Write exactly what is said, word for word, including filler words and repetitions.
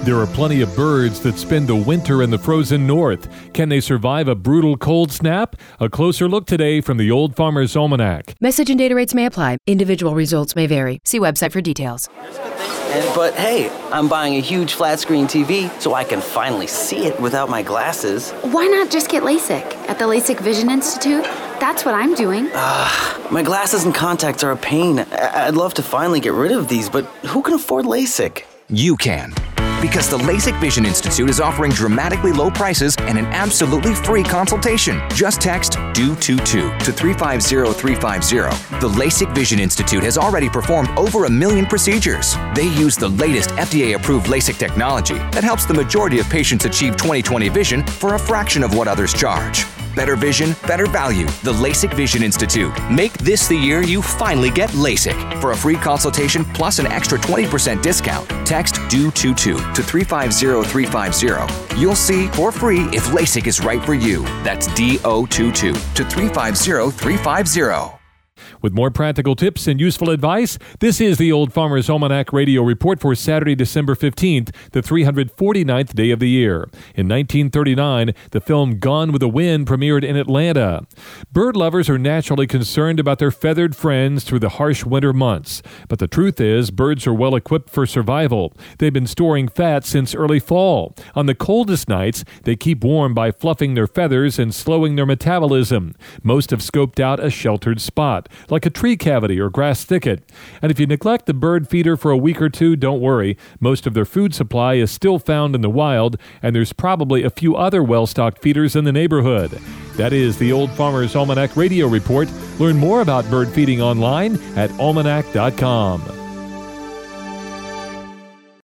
There are plenty of birds that spend the winter in the frozen north. Can they survive a brutal cold snap? A closer look today from the Old Farmer's Almanac. Message and data rates may apply. Individual results may vary. See website for details. And, but hey, I'm buying a huge flat screen T V so I can finally see it without my glasses. Why not just get LASIK at the LASIK Vision Institute? That's what I'm doing. Ah, my glasses and contacts are a pain. I- I'd love to finally get rid of these, but who can afford LASIK? You can. Because the LASIK Vision Institute is offering dramatically low prices and an absolutely free consultation. Just text D O two two to three five zero three five zero. The LASIK Vision Institute has already performed over a million procedures. They use the latest F D A-approved LASIK technology that helps the majority of patients achieve twenty twenty vision for a fraction of what others charge. Better vision, better value. The LASIK Vision Institute. Make this the year you finally get LASIK. For a free consultation plus an extra twenty percent discount, text D O two two to three five zero three five zero. You'll see for free if LASIK is right for you. That's D O two two to three five zero three five zero. With more practical tips and useful advice, this is the Old Farmer's Almanac Radio Report for Saturday, December fifteenth, the three hundred forty-ninth day of the year. In nineteen thirty-nine, the film Gone with the Wind premiered in Atlanta. Bird lovers are naturally concerned about their feathered friends through the harsh winter months. But the truth is, birds are well equipped for survival. They've been storing fat since early fall. On the coldest nights, they keep warm by fluffing their feathers and slowing their metabolism. Most have scoped out a sheltered spot, like a tree cavity or grass thicket. And if you neglect the bird feeder for a week or two, don't worry. Most of their food supply is still found in the wild, and there's probably a few other well-stocked feeders in the neighborhood. That is the Old Farmer's Almanac Radio Report. Learn more about bird feeding online at almanac dot com.